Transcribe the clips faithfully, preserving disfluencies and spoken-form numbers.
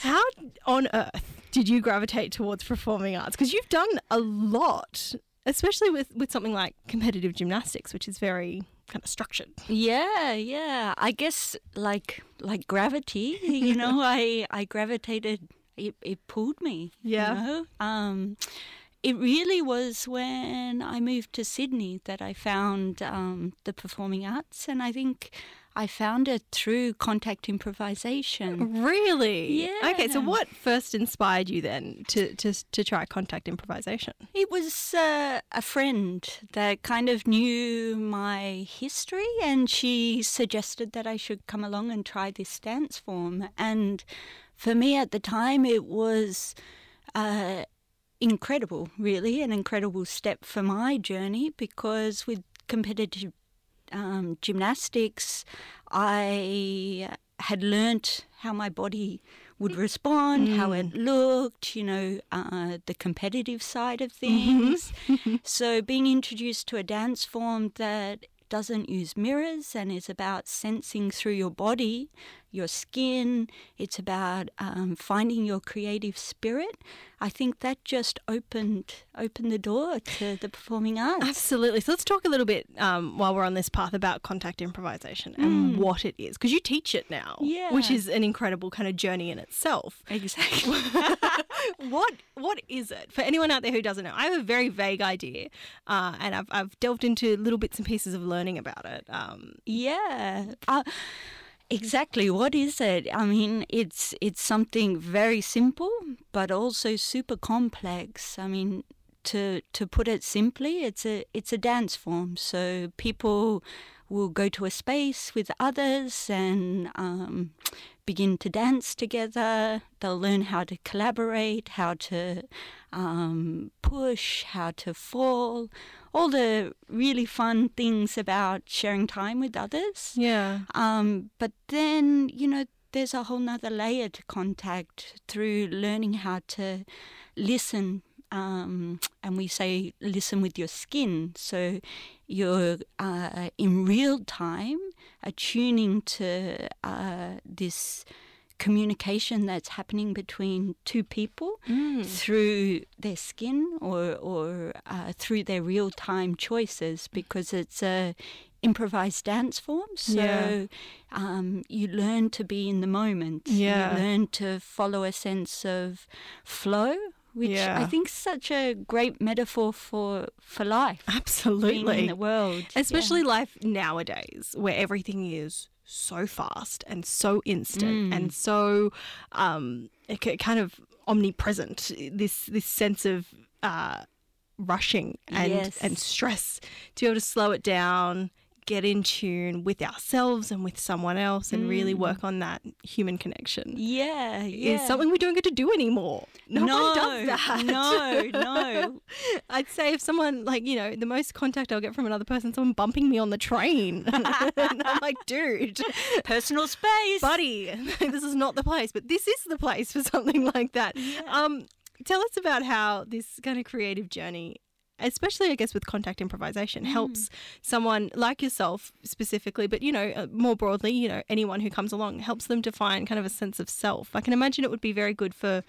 How on earth did you gravitate towards performing arts? Because you've done a lot, especially with, with something like competitive gymnastics, which is very kind of structured. Yeah, yeah. I guess like like gravity, you know, I I gravitated. It, it pulled me. Yeah. You know? Um, it really was when I moved to Sydney that I found um, the performing arts, and I think I found it through contact improvisation. Really? Yeah. Okay, so what first inspired you then to, to, to try contact improvisation? It was uh, a friend that kind of knew my history, and she suggested that I should come along and try this dance form. And for me at the time, it was uh, incredible, really, an incredible step for my journey, because with competitive um, gymnastics, I had learnt how my body would respond, mm. how it looked, you know, uh, the competitive side of things. Mm-hmm. So being introduced to a dance form that doesn't use mirrors and is about sensing through your body, your skin, it's about um, finding your creative spirit, I think that just opened opened the door to the performing arts. Absolutely. So let's talk a little bit um, while we're on this path about contact improvisation and mm. what it is, because you teach it now, yeah. which is an incredible kind of journey in itself. Exactly. what What is it? For anyone out there who doesn't know, I have a very vague idea, uh, and I've, I've delved into little bits and pieces of learning about it. Um, yeah. Uh, Exactly. What is it? I mean, it's it's something very simple, but also super complex. I mean, to to put it simply, it's a it's a dance form. So people will go to a space with others and um, begin to dance together. They'll learn how to collaborate, how to um, push, how to fall, all the really fun things about sharing time with others. Yeah. Um, but then, you know, there's a whole nother layer to contact through learning how to listen. Um, and we say listen with your skin. So you're uh, in real time attuning to uh, this communication that's happening between two people mm. through their skin or, or uh, through their real-time choices, because it's a improvised dance form. So yeah. um, you learn to be in the moment. Yeah. You learn to follow a sense of flow, which yeah. I think is such a great metaphor for, for life. Absolutely. Being in the world. Especially yeah. life nowadays, where everything is so fast and so instant mm. and so um, kind of omnipresent, this this sense of uh, rushing and, yes. and stress, to be able to slow it down, get in tune with ourselves and with someone else and mm. really work on that human connection. Yeah, yeah. Is something we don't get to do anymore. No, no one does that. No, no. I'd say if someone, like, you know, the most contact I'll get from another person, someone bumping me on the train. And I'm like, dude. Personal space. Buddy, this is not the place, but this is the place for something like that. Yeah. Um, tell us about how this kind of creative journey, especially, I guess, with contact improvisation, mm. helps someone like yourself specifically, but, you know, uh, more broadly, you know, anyone who comes along, helps them to find kind of a sense of self. I can imagine it would be very good for,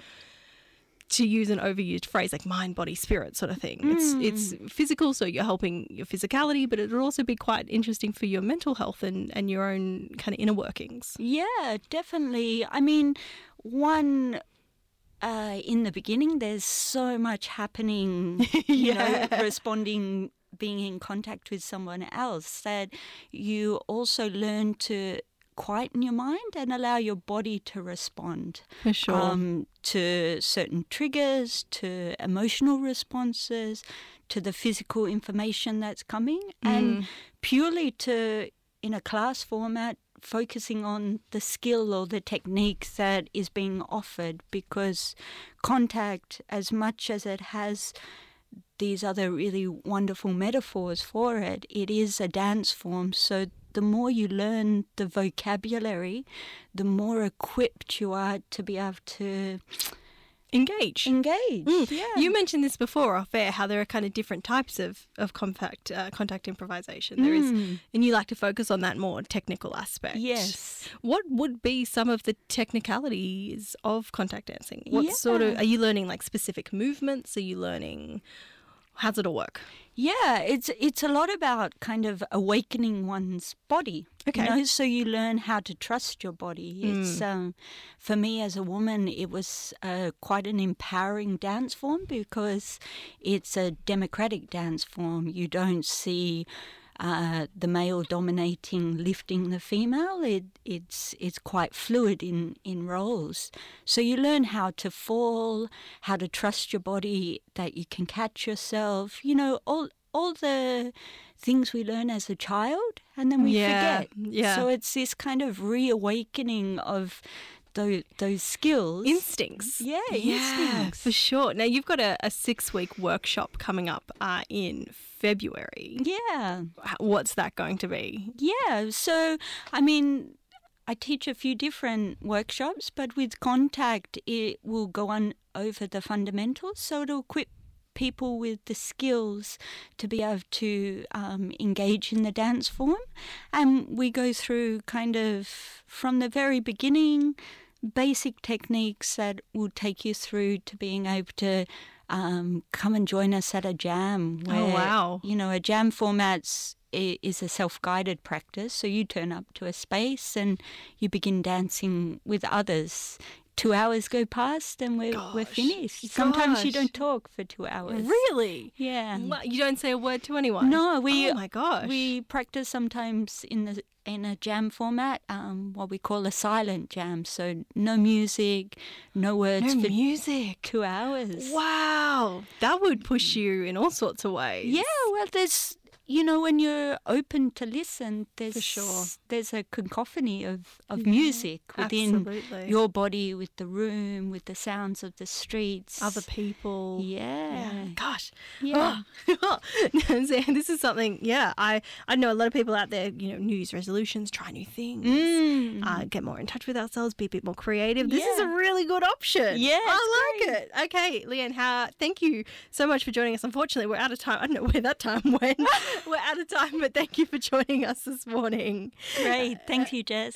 to use an overused phrase like mind, body, spirit sort of thing. Mm. It's it's physical, so you're helping your physicality, but it would also be quite interesting for your mental health and, and your own kind of inner workings. Yeah, definitely. I mean, one... Uh, in the beginning, there's so much happening, you yeah. know, responding, being in contact with someone else, that you also learn to quieten your mind and allow your body to respond. For sure. Um, to certain triggers, to emotional responses, to the physical information that's coming, mm. and purely to, in a class format, focusing on the skill or the technique that is being offered, because contact, as much as it has these other really wonderful metaphors for it, it is a dance form. So the more you learn the vocabulary, the more equipped you are to be able to engage. Engage. Mm. Yeah. You mentioned this before off air, how there are kind of different types of, of contact, uh, contact improvisation. There is, Mm. and you like to focus on that more technical aspect. Yes. What would be some of the technicalities of contact dancing? What Yeah. sort of, are you learning like specific movements? Are you learning, how's it all work? Yeah, it's it's a lot about kind of awakening one's body. Okay. You know, so you learn how to trust your body. It's um, for me as a woman, it was uh, quite an empowering dance form because it's a democratic dance form. You don't see uh, the male dominating, lifting the female. It it's it's quite fluid in in roles. So you learn how to fall, how to trust your body, that you can catch yourself. You know, all all the things we learn as a child, and then we Yeah, forget. yeah. So it's this kind of reawakening of those those skills. Instincts. Yeah, Yeah, instincts. for sure. Now, you've got a, a six-week workshop coming up uh, in February. Yeah. What's that going to be? Yeah, so I mean, I teach a few different workshops, but with Contact, it will go on over the fundamentals, so it'll equip people with the skills to be able to um, engage in the dance form. And we go through kind of from the very beginning, basic techniques that will take you through to being able to um, come and join us at a jam. Where, Oh, wow. You know, a jam format's i- is a self-guided practice. So you turn up to a space and you begin dancing with others. Two hours go past and we're, we're Gosh, finished. Sometimes you gosh. don't talk for two hours. Really? Yeah. What, you don't say a word to anyone? No, we Oh my gosh. we practice sometimes in the in a jam format, um, what we call a silent jam. So no music, no words no for music. two hours. Wow, that would push you in all sorts of ways. Yeah, well, there's you know when you're open to listen, there's For sure. there's a cacophony of, of music within absolutely. your body, with the room, with the sounds of the streets, Other people. Yeah. Gosh. Yeah. Oh. So this is something, yeah, I, I know a lot of people out there, you know, New Year's resolutions, try new things, Mm. uh, get more in touch with ourselves, be a bit more creative. This is a Yeah. really good option. Yeah, I it's like it. Okay, Leanne, how, thank you so much for joining us. Unfortunately, we're out of time. I don't know where that time went. We're out of time, but thank you for joining us this morning. Great. Thank you, Jess.